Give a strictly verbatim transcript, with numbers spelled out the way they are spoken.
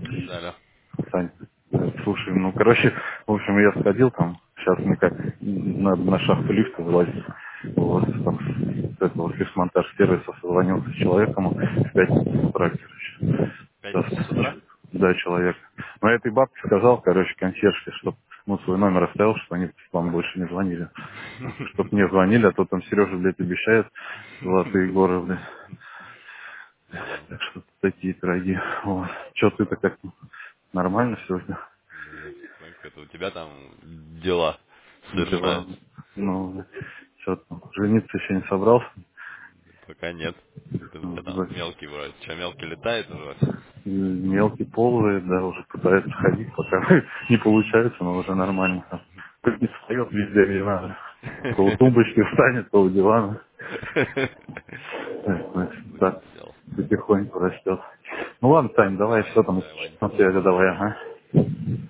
Да, да. Сань, э, слушай, ну, короче, в общем, я сходил там, сейчас мне как надо на шахту лифта вылазить. Вот, там, с этого фишмонтаж сервиса созвонился с человеком в пятницу с утра, короче. Пятница с Сейчас, утра? да, человек. Но этой бабке сказал, короче, консьержке, чтоб, ну, свой номер оставил, что они вам больше не звонили. Чтоб мне звонили, а то там Сережа, блядь, обещает золотые горы, блядь. Понял. Так что такие пироги. Вот. Че ты-то как нормально сегодня? Да я тут смотрю, это у тебя там дела Дела. совершаются. Ну, что там, жениться еще не собрался? Пока нет. Это у Ну, тебя там да. мелкий вроде. Че, мелкий летает уже вообще? Мелкий ползает, да, уже пытается ходить, пока не получается, но уже нормально. Там. Как не встает везде, где надо. То у тумбочки встанет, то у дивана. Так, значит, так, Улетел. потихоньку растет. Ну ладно, Тань, давай, что там, Давай, Вань. на связи давай, ага.